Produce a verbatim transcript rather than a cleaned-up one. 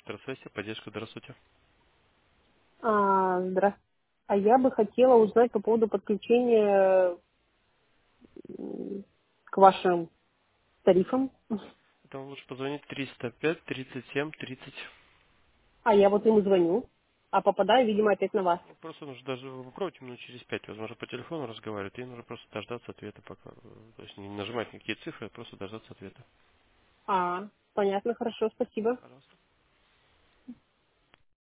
Здравствуйте, поддержка, здравствуйте. А, здравствуйте. А я бы хотела узнать по поводу подключения м, к вашим тарифам. Это вам лучше позвонить триста пять тридцать семь тридцать. А я вот ему звоню, а попадаю, видимо, опять на вас. Ну, просто нужно даже попробовать минут через пять, возможно, по телефону разговаривать, и нужно просто дождаться ответа пока. э, То есть не нажимать никакие цифры, а просто дождаться ответа. А, понятно, хорошо, спасибо. Пожалуйста.